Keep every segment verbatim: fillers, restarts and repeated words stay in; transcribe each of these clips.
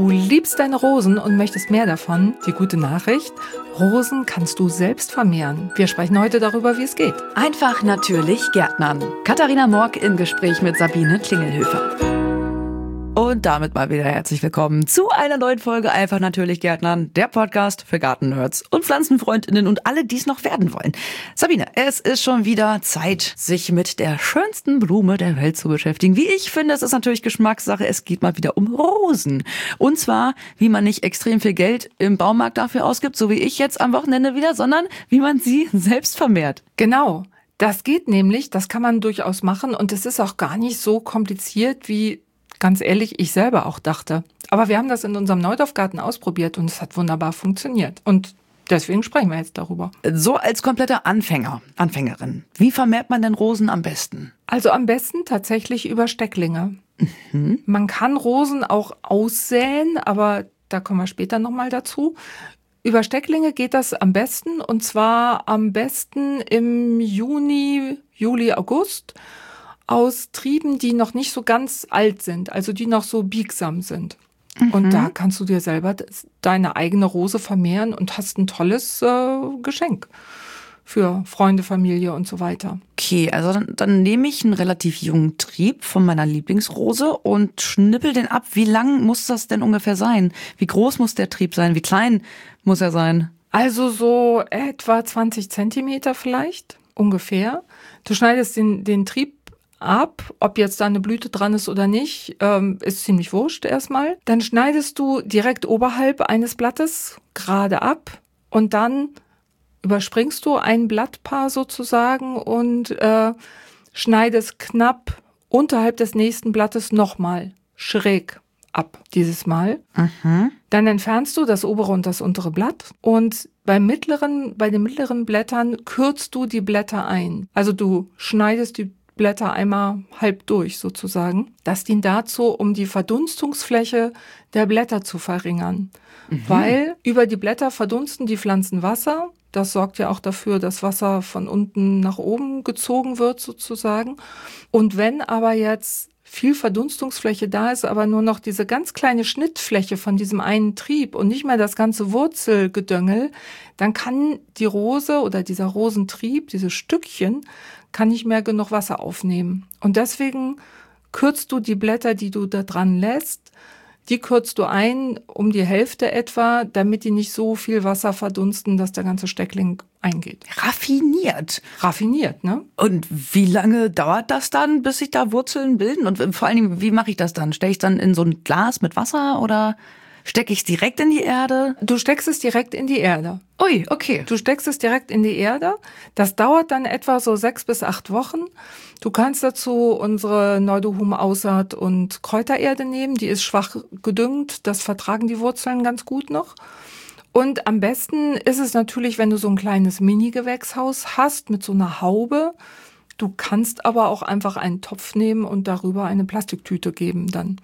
Du liebst deine Rosen und möchtest mehr davon? Die gute Nachricht: Rosen kannst du selbst vermehren. Wir sprechen heute darüber, wie es geht. Einfach natürlich Gärtnern. Katharina Morck im Gespräch mit Sabine Klingelhöfer. Und damit mal wieder herzlich willkommen zu einer neuen Folge Einfach natürlich Gärtnern, der Podcast für Gartennerds und Pflanzenfreundinnen und alle, die es noch werden wollen. Sabine, es ist schon wieder Zeit, sich mit der schönsten Blume der Welt zu beschäftigen. Wie ich finde, es ist natürlich Geschmackssache, es geht mal wieder um Rosen. Und zwar, wie man nicht extrem viel Geld im Baumarkt dafür ausgibt, so wie ich jetzt am Wochenende wieder, sondern wie man sie selbst vermehrt. Genau. Das geht nämlich, das kann man durchaus machen und es ist auch gar nicht so kompliziert, wie ganz ehrlich, ich selber auch dachte. Aber wir haben das in unserem Neudorfgarten ausprobiert und es hat wunderbar funktioniert. Und deswegen sprechen wir jetzt darüber. So als kompletter Anfänger, Anfängerin, wie vermehrt man denn Rosen am besten? Also am besten tatsächlich über Stecklinge. Mhm. Man kann Rosen auch aussäen, aber da kommen wir später nochmal dazu. Über Stecklinge geht das am besten und zwar am besten im Juni, Juli, August. Aus Trieben, die noch nicht so ganz alt sind, also die noch so biegsam sind. Mhm. Und da kannst du dir selber deine eigene Rose vermehren und hast ein tolles äh, Geschenk für Freunde, Familie und so weiter. Okay, also dann, dann nehme ich einen relativ jungen Trieb von meiner Lieblingsrose und schnippel den ab. Wie lang muss das denn ungefähr sein? Wie groß muss der Trieb sein? Wie klein muss er sein? Also so etwa zwanzig Zentimeter vielleicht, ungefähr. Du schneidest den, den Trieb ab, ob jetzt da eine Blüte dran ist oder nicht, ähm, ist ziemlich wurscht erstmal. Dann schneidest du direkt oberhalb eines Blattes gerade ab und dann überspringst du ein Blattpaar sozusagen und äh, schneidest knapp unterhalb des nächsten Blattes nochmal schräg ab, dieses Mal. Mhm. Dann entfernst du das obere und das untere Blatt und beim mittleren, bei den mittleren Blättern kürzt du die Blätter ein. Also du schneidest die Blätter einmal halb durch sozusagen. Das dient dazu, um die Verdunstungsfläche der Blätter zu verringern. Mhm. Weil über die Blätter verdunsten die Pflanzen Wasser. Das sorgt ja auch dafür, dass Wasser von unten nach oben gezogen wird sozusagen. Und wenn aber jetzt viel Verdunstungsfläche da ist, aber nur noch diese ganz kleine Schnittfläche von diesem einen Trieb und nicht mehr das ganze Wurzelgedöngel, dann kann die Rose oder dieser Rosentrieb, dieses Stückchen, kann nicht mehr genug Wasser aufnehmen. Und deswegen kürzt du die Blätter, die du da dran lässt, die kürzt du ein um die Hälfte etwa, damit die nicht so viel Wasser verdunsten, dass der ganze Steckling eingeht. Raffiniert. Raffiniert, ne? Und wie lange dauert das dann, bis sich da Wurzeln bilden? Und vor allen Dingen, wie mache ich das dann? Stelle ich dann in so ein Glas mit Wasser oder stecke ich es direkt in die Erde? Du steckst es direkt in die Erde. Ui, okay. Du steckst es direkt in die Erde. Das dauert dann etwa so sechs bis acht Wochen. Du kannst dazu unsere Neudohum-Aussaat und Kräutererde nehmen. Die ist schwach gedüngt. Das vertragen die Wurzeln ganz gut noch. Und am besten ist es natürlich, wenn du so ein kleines Mini-Gewächshaus hast mit so einer Haube. Du kannst aber auch einfach einen Topf nehmen und darüber eine Plastiktüte geben dann.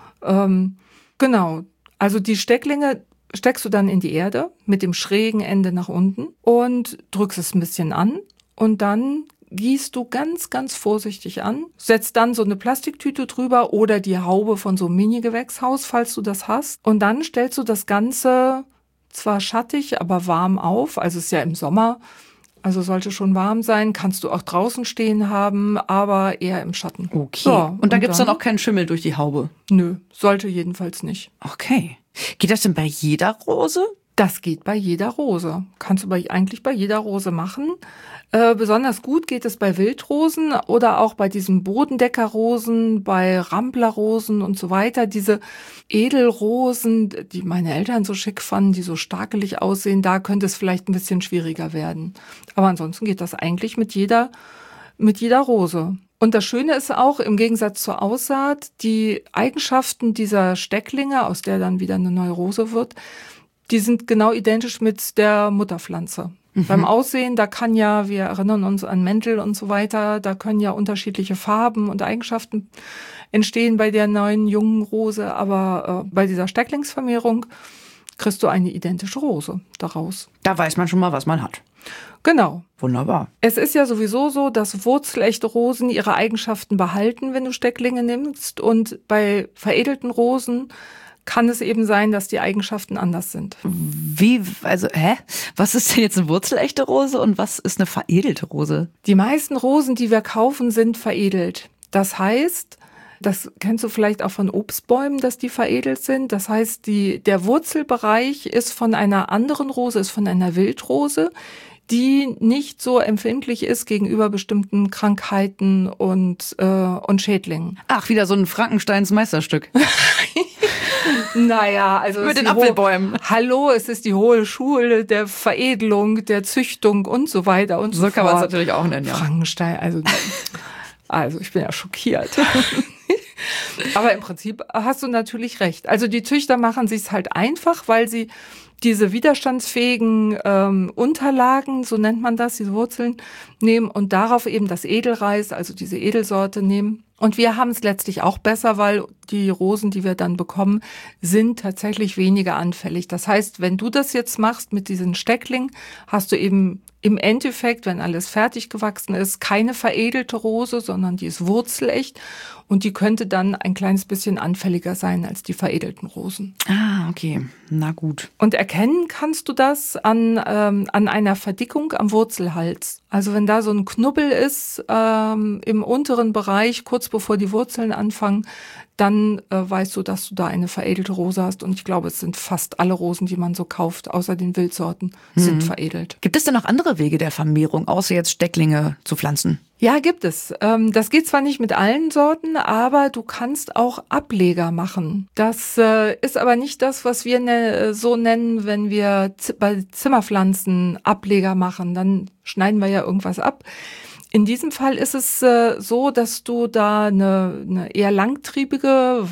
Ähm, genau. Also die Stecklinge steckst du dann in die Erde mit dem schrägen Ende nach unten und drückst es ein bisschen an und dann gießt du ganz, ganz vorsichtig an, setzt dann so eine Plastiktüte drüber oder die Haube von so einem Mini-Gewächshaus, falls du das hast. Und dann stellst du das Ganze zwar schattig, aber warm auf, also es ist ja im Sommer, also sollte schon warm sein, kannst du auch draußen stehen haben, aber eher im Schatten. Okay. So, und, und da gibt's dann, dann auch keinen Schimmel durch die Haube? Nö, sollte jedenfalls nicht. Okay. Geht das denn bei jeder Rose? Das geht bei jeder Rose. Kannst du bei, eigentlich bei jeder Rose machen. Äh, besonders gut geht es bei Wildrosen oder auch bei diesen Bodendeckerrosen, bei Ramblerrosen und so weiter. Diese Edelrosen, die meine Eltern so schick fanden, die so stakelig aussehen, da könnte es vielleicht ein bisschen schwieriger werden. Aber ansonsten geht das eigentlich mit jeder, mit jeder Rose. Und das Schöne ist auch, im Gegensatz zur Aussaat, die Eigenschaften dieser Stecklinge, aus der dann wieder eine neue Rose wird, die sind genau identisch mit der Mutterpflanze. Mhm. Beim Aussehen, da kann ja, wir erinnern uns an Mäntel und so weiter, da können ja unterschiedliche Farben und Eigenschaften entstehen bei der neuen jungen Rose, aber äh, bei dieser Stecklingsvermehrung kriegst du eine identische Rose daraus. Da weiß man schon mal, was man hat. Genau. Wunderbar. Es ist ja sowieso so, dass wurzelechte Rosen ihre Eigenschaften behalten, wenn du Stecklinge nimmst. Und bei veredelten Rosen kann es eben sein, dass die Eigenschaften anders sind. Wie, also, hä? Was ist denn jetzt eine wurzelechte Rose und was ist eine veredelte Rose? Die meisten Rosen, die wir kaufen, sind veredelt. Das heißt, das kennst du vielleicht auch von Obstbäumen, dass die veredelt sind. Das heißt, die, der Wurzelbereich ist von einer anderen Rose, ist von einer Wildrose, die nicht so empfindlich ist gegenüber bestimmten Krankheiten und, äh, und Schädlingen. Ach, wieder so ein Frankensteins Meisterstück. Naja, also mit den Apfelbäumen. Hallo, es ist die hohe Schule der Veredelung, der Züchtung und so weiter und so, so fort. So kann man es natürlich auch nennen, ja. Frankenstein, also, also ich bin ja schockiert. Aber im Prinzip hast du natürlich recht. Also die Züchter machen sich's halt einfach, weil sie diese widerstandsfähigen ähm, Unterlagen, so nennt man das, diese Wurzeln, nehmen und darauf eben das Edelreis, also diese Edelsorte nehmen. Und wir haben es letztlich auch besser, weil die Rosen, die wir dann bekommen, sind tatsächlich weniger anfällig. Das heißt, wenn du das jetzt machst mit diesen Stecklingen, hast du eben im Endeffekt, wenn alles fertig gewachsen ist, keine veredelte Rose, sondern die ist wurzelecht und die könnte dann ein kleines bisschen anfälliger sein als die veredelten Rosen. Ah, okay. Na gut. Und erkennen kannst du das an, ähm, an einer Verdickung am Wurzelhals. Also wenn da so ein Knubbel ist ähm, im unteren Bereich, kurz bevor die Wurzeln anfangen, dann äh, weißt du, dass du da eine veredelte Rose hast. Und ich glaube, es sind fast alle Rosen, die man so kauft, außer den Wildsorten, sind mhm. veredelt. Gibt es denn noch andere Wege der Vermehrung, außer jetzt Stecklinge zu pflanzen? Ja, gibt es. Ähm, das geht zwar nicht mit allen Sorten, aber du kannst auch Ableger machen. Das äh, ist aber nicht das, was wir ne, so nennen, wenn wir z- bei Zimmerpflanzen Ableger machen. Dann schneiden wir ja irgendwas ab. In diesem Fall ist es äh, so, dass du da eine, eine eher langtriebige,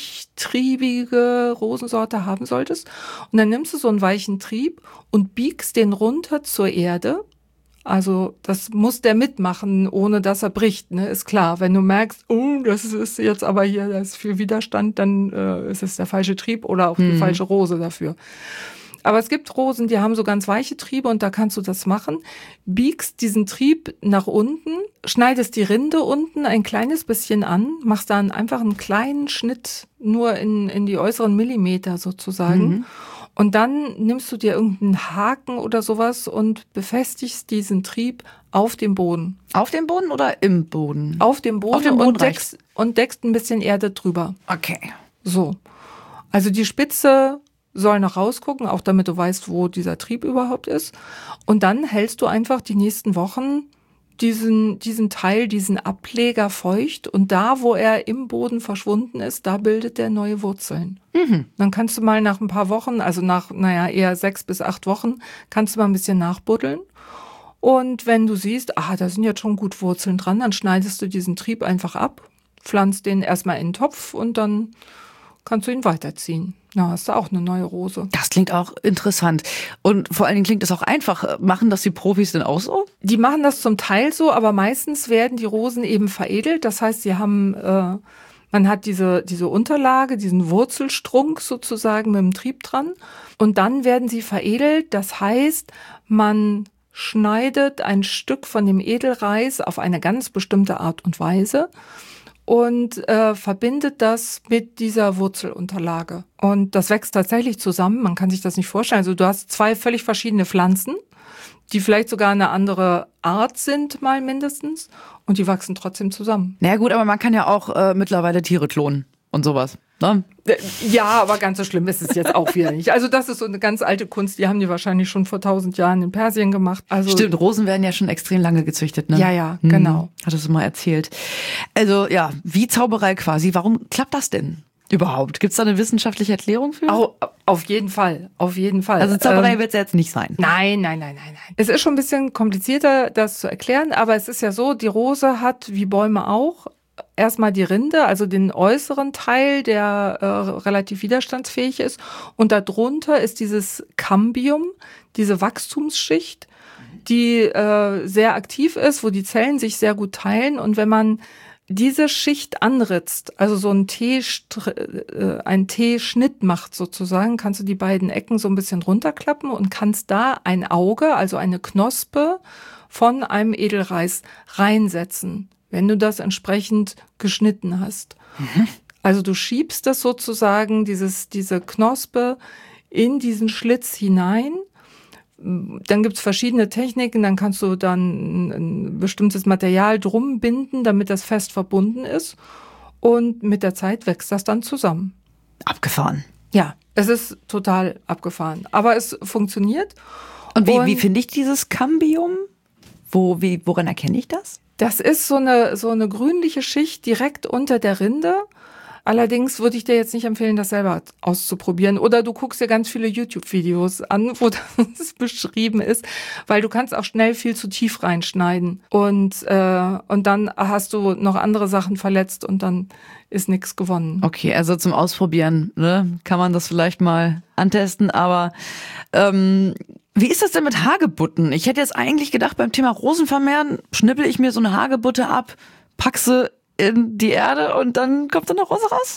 weichtriebige Rosensorte haben solltest. Und dann nimmst du so einen weichen Trieb und biegst den runter zur Erde. Also das muss der mitmachen, ohne dass er bricht, ne? Ist klar. Wenn du merkst, oh, das ist jetzt aber hier, da ist viel Widerstand, dann äh, ist es der falsche Trieb oder auch die hm. falsche Rose dafür. Aber es gibt Rosen, die haben so ganz weiche Triebe und da kannst du das machen. Biegst diesen Trieb nach unten, schneidest die Rinde unten ein kleines bisschen an, machst dann einfach einen kleinen Schnitt nur in, in die äußeren Millimeter sozusagen. Mhm. Und dann nimmst du dir irgendeinen Haken oder sowas und befestigst diesen Trieb auf dem Boden. Auf dem Boden oder im Boden? Auf dem Boden, auf dem Boden und, deckst, und deckst ein bisschen Erde drüber. Okay. So. Also die Spitze soll noch rausgucken, auch damit du weißt, wo dieser Trieb überhaupt ist. Und dann hältst du einfach die nächsten Wochen diesen, diesen Teil, diesen Ableger feucht. Und da, wo er im Boden verschwunden ist, da bildet der neue Wurzeln. Mhm. Dann kannst du mal nach ein paar Wochen, also nach, naja, eher sechs bis acht Wochen, kannst du mal ein bisschen nachbuddeln. Und wenn du siehst, ah, da sind jetzt schon gut Wurzeln dran, dann schneidest du diesen Trieb einfach ab, pflanzt den erstmal in den Topf und dann kannst du ihn weiterziehen. Na, hast du auch eine neue Rose. Das klingt auch interessant. Und vor allen Dingen klingt das auch einfach. Machen das die Profis denn auch so? Die machen das zum Teil so, aber meistens werden die Rosen eben veredelt. Das heißt, sie haben, äh, man hat diese, diese Unterlage, diesen Wurzelstrunk sozusagen mit dem Trieb dran. Und dann werden sie veredelt. Das heißt, man schneidet ein Stück von dem Edelreis auf eine ganz bestimmte Art und Weise und äh, verbindet das mit dieser Wurzelunterlage. Und das wächst tatsächlich zusammen, man kann sich das nicht vorstellen. Also du hast zwei völlig verschiedene Pflanzen, die vielleicht sogar eine andere Art sind, mal mindestens, und die wachsen trotzdem zusammen. Na ja, gut, aber man kann ja auch äh, mittlerweile Tiere klonen und sowas, ne? Ja, aber ganz so schlimm ist es jetzt auch wieder nicht. Also das ist so eine ganz alte Kunst, die haben die wahrscheinlich schon vor tausend Jahren in Persien gemacht. Also stimmt, Rosen werden ja schon extrem lange gezüchtet, ne? Ja, ja, genau. Hm, hattest du mal erzählt. Also ja, wie Zauberei quasi. Warum klappt das denn überhaupt? Gibt es da eine wissenschaftliche Erklärung für? Au, auf jeden Fall, auf jeden Fall. Also Zauberei ähm, wird es jetzt nicht sein. Nein, nein, nein, nein, nein. Es ist schon ein bisschen komplizierter, das zu erklären, aber es ist ja so, die Rose hat, wie Bäume auch, erstmal die Rinde, also den äußeren Teil, der äh, relativ widerstandsfähig ist. Und darunter ist dieses Cambium, diese Wachstumsschicht, die äh, sehr aktiv ist, wo die Zellen sich sehr gut teilen. Und wenn man diese Schicht anritzt, also so einen T, äh, einen T-Schnitt macht sozusagen, kannst du die beiden Ecken so ein bisschen runterklappen und kannst da ein Auge, also eine Knospe von einem Edelreis reinsetzen, wenn du das entsprechend geschnitten hast. Mhm. Also du schiebst das sozusagen, dieses, diese Knospe in diesen Schlitz hinein. Dann gibt's verschiedene Techniken, dann kannst du dann ein bestimmtes Material drum binden, damit das fest verbunden ist. Und mit der Zeit wächst das dann zusammen. Abgefahren. Ja, es ist total abgefahren. Aber es funktioniert. Und wie, Und wie finde ich dieses Cambium? Wo, wie, woran erkenne ich das? Das ist so eine, so eine grünliche Schicht direkt unter der Rinde. Allerdings würde ich dir jetzt nicht empfehlen, das selber auszuprobieren. Oder du guckst dir ganz viele YouTube-Videos an, wo das beschrieben ist, weil du kannst auch schnell viel zu tief reinschneiden. Und, äh, und dann hast du noch andere Sachen verletzt und dann ist nichts gewonnen. Okay, also zum Ausprobieren, ne, kann man das vielleicht mal antesten. Aber ähm, wie ist das denn mit Hagebutten? Ich hätte jetzt eigentlich gedacht, beim Thema Rosenvermehren schnippel ich mir so eine Hagebutte ab, pack sie in die Erde und dann kommt dann noch Rose raus?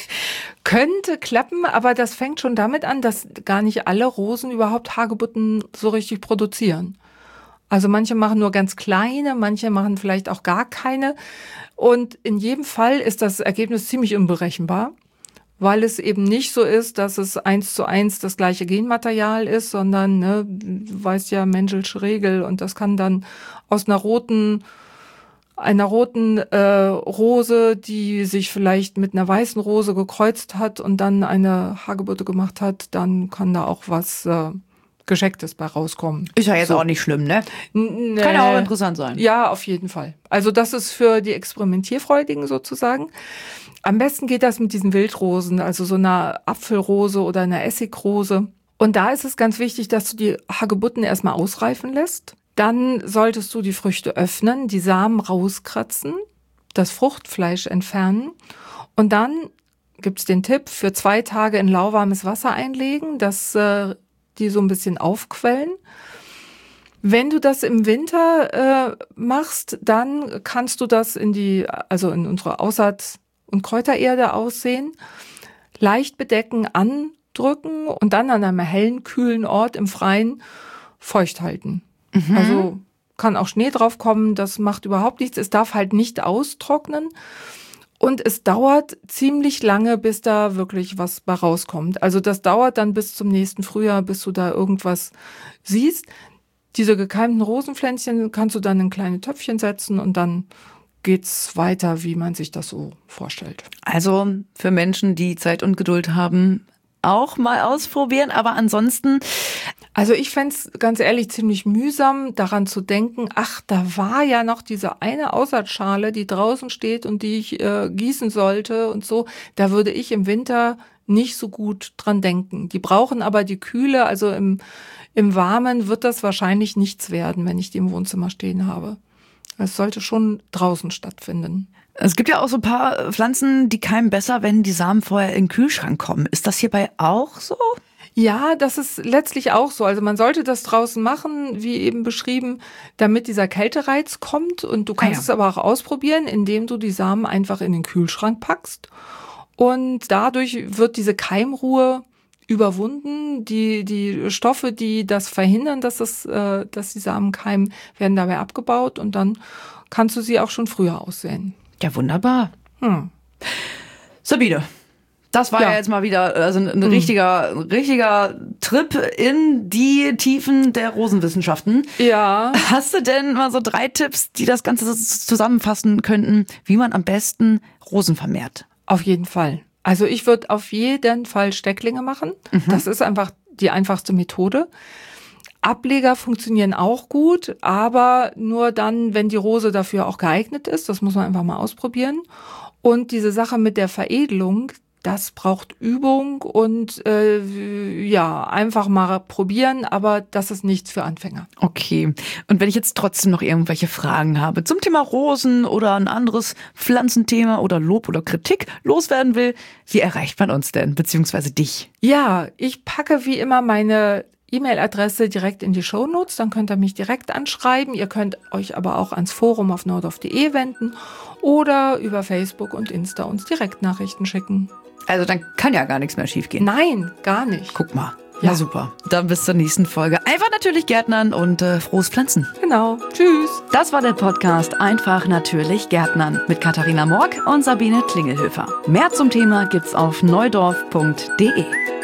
Könnte klappen, aber das fängt schon damit an, dass gar nicht alle Rosen überhaupt Hagebutten so richtig produzieren. Also manche machen nur ganz kleine, manche machen vielleicht auch gar keine. Und in jedem Fall ist das Ergebnis ziemlich unberechenbar, weil es eben nicht so ist, dass es eins zu eins das gleiche Genmaterial ist, sondern, ne, du weißt ja, Mendelsche Regel, und das kann dann aus einer roten einer roten äh, Rose, die sich vielleicht mit einer weißen Rose gekreuzt hat und dann eine Hagebutte gemacht hat, dann kann da auch was äh, Geschecktes bei rauskommen. Ist ja jetzt so. Auch nicht schlimm, ne? Nee. Kann ja auch interessant sein. Ja, auf jeden Fall. Also das ist für die Experimentierfreudigen sozusagen. Am besten geht das mit diesen Wildrosen, also so einer Apfelrose oder einer Essigrose. Und da ist es ganz wichtig, dass du die Hagebutten erstmal ausreifen lässt. Dann solltest du die Früchte öffnen, die Samen rauskratzen, das Fruchtfleisch entfernen und dann gibt's den Tipp, für zwei Tage in lauwarmes Wasser einlegen, dass äh, die so ein bisschen aufquellen. Wenn du das im Winter äh, machst, dann kannst du das in die, also in unsere Aussaat- und Kräutererde aussehen, leicht bedecken, andrücken und dann an einem hellen, kühlen Ort im Freien feucht halten. Mhm. Also kann auch Schnee drauf kommen, das macht überhaupt nichts. Es darf halt nicht austrocknen und es dauert ziemlich lange, bis da wirklich was bei rauskommt. Also das dauert dann bis zum nächsten Frühjahr, bis du da irgendwas siehst. Diese gekeimten Rosenpflänzchen kannst du dann in kleine Töpfchen setzen und dann geht's weiter, wie man sich das so vorstellt. Also für Menschen, die Zeit und Geduld haben, auch mal ausprobieren, aber ansonsten... Also ich fänd's ganz ehrlich ziemlich mühsam, daran zu denken, ach, da war ja noch diese eine Aussaatschale, die draußen steht und die ich äh, gießen sollte und so. Da würde ich im Winter nicht so gut dran denken. Die brauchen aber die Kühle, also im, im Warmen wird das wahrscheinlich nichts werden, wenn ich die im Wohnzimmer stehen habe. Es sollte schon draußen stattfinden. Es gibt ja auch so ein paar Pflanzen, die keimen besser, wenn die Samen vorher in den Kühlschrank kommen. Ist das hierbei auch so? Ja, das ist letztlich auch so. Also man sollte das draußen machen, wie eben beschrieben, damit dieser Kältereiz kommt. Und du kannst ah, ja. es aber auch ausprobieren, indem du die Samen einfach in den Kühlschrank packst. Und dadurch wird diese Keimruhe überwunden. Die, die Stoffe, die das verhindern, dass, das, äh, dass die Samen keimen, werden dabei abgebaut. Und dann kannst du sie auch schon früher aussehen. Ja, wunderbar. Hm. Sabine. Das war ja. ja jetzt mal wieder also ein, ein richtiger, ein richtiger Trip in die Tiefen der Rosenwissenschaften. Ja. Hast du denn mal so drei Tipps, die das Ganze zusammenfassen könnten, wie man am besten Rosen vermehrt? Auf jeden Fall. Also ich würde auf jeden Fall Stecklinge machen. Mhm. Das ist einfach die einfachste Methode. Ableger funktionieren auch gut, aber nur dann, wenn die Rose dafür auch geeignet ist. Das muss man einfach mal ausprobieren. Und diese Sache mit der Veredelung, das braucht Übung und äh, ja, einfach mal probieren, aber das ist nichts für Anfänger. Okay. Und wenn ich jetzt trotzdem noch irgendwelche Fragen habe zum Thema Rosen oder ein anderes Pflanzenthema oder Lob oder Kritik loswerden will, wie erreicht man uns denn, beziehungsweise dich? Ja, ich packe wie immer meine E-Mail-Adresse direkt in die Shownotes, dann könnt ihr mich direkt anschreiben. Ihr könnt euch aber auch ans Forum auf nordorf punkt de wenden oder über Facebook und Insta uns Direktnachrichten schicken. Also dann kann ja gar nichts mehr schiefgehen. Nein, gar nicht. Guck mal. Ja, super. Dann bis zur nächsten Folge. Einfach natürlich Gärtnern und äh, frohes Pflanzen. Genau. Tschüss. Das war der Podcast Einfach natürlich Gärtnern mit Katharina Morck und Sabine Klingelhöfer. Mehr zum Thema gibt's auf neudorf punkt de.